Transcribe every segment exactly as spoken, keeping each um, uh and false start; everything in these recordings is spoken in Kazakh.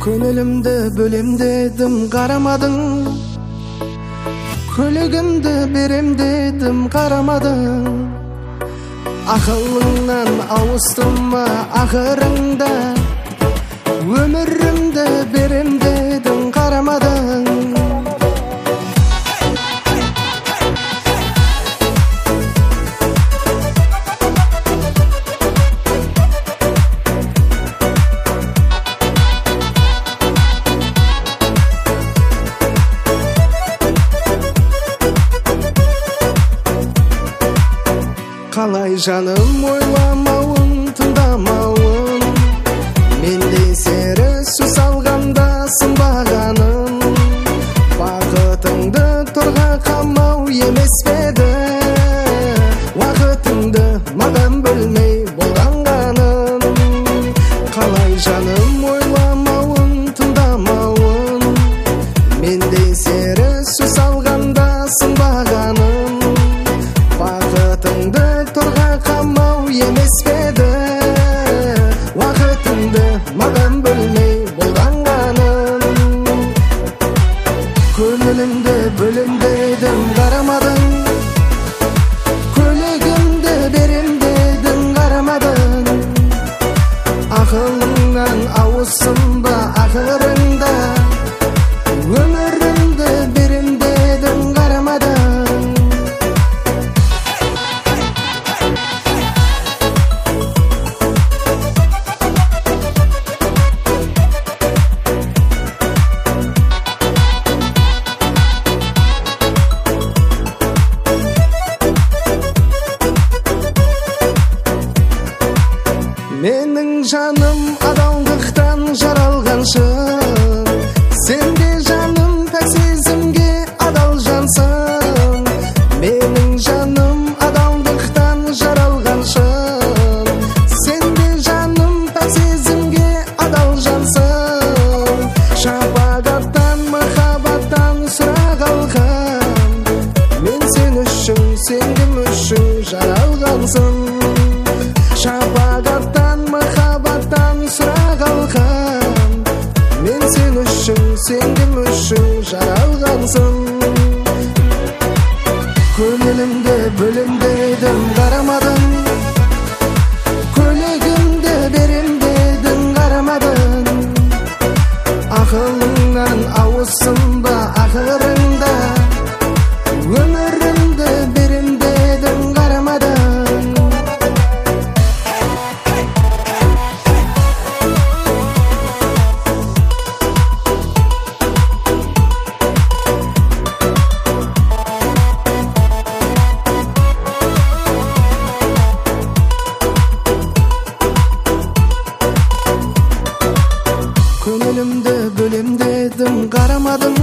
Көңілімді бөлем дедім, қарамадың. Көлігімді берем дедім, қарамадың. Ақылыңнан ауыстым ма ақырыңда? Өмірімді берем дедің, қарамадың. Қалай жаным ойламауын, тыңдамауын, мендей сері сөз алғанда сынбағаным. Бақытыңды торға қамау емес педі, уақытыңды маған бөлмей болғанғаным. Қалай жаным ойламауын, тыңдамауын, мендей сері сөз алғанда сынбағаным. Бақытыңды торға қамау емес педі, уақытыңды маған бөлмей болғанғаным. Көңілімді бөлем дедім, қарамадың. Көлігімді берем дедің, қарамадың. Ақылыңнан ауысым ба ақырыңда? Өмірімді берем дедің, қарамадың. Менің жаным адалдықтан жаралғаншы, сен де жаным пәк сезімге адал жансың. Менің жаным адалдықтан жаралғаншы, сен де жаным пәк сезімге адал жансың. Шапағаттан, махаббаттан сұрақ алған, мен сен үшін, сен кім үшін жаралғансың. Шапағаттан, махаббаттан сұрақ алған, мен сен үшін, сен кім үшін жаралғансың. Көңілімді бөлем дедім, қарамадың. Көлігімді берем дедің, қарамадың. Ақылыңнан ауысым ба ақырыңда? Өмірімді берем дедің, қарамадың. Көңілімді бөлем дедім, қарамадың.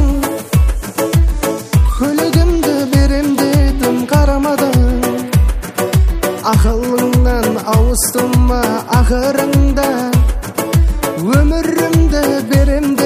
Көлігімді берем дедім, қарамадың. Ақылыңнан ауыстым ма ақырыңда? Өмірімді берем